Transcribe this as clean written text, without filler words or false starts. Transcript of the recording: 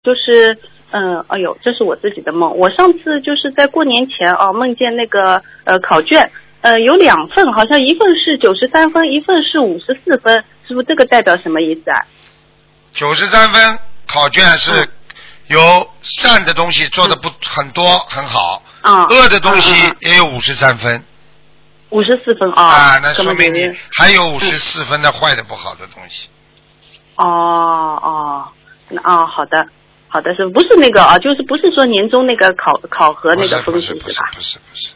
就是哎呦，这是我自己的梦。我上次就是在过年前梦见那个考卷，有2份，好像一份是93分，一份是54分，师傅这个代表什么意思啊 ？93分考卷是有善的东西做的很多很好，恶的东西也有53分。 54分那说明你还有54分的坏的不好的东西。 好的。好的，是不是那个就是不是说年终那个考核那个分数是吧？ 不是。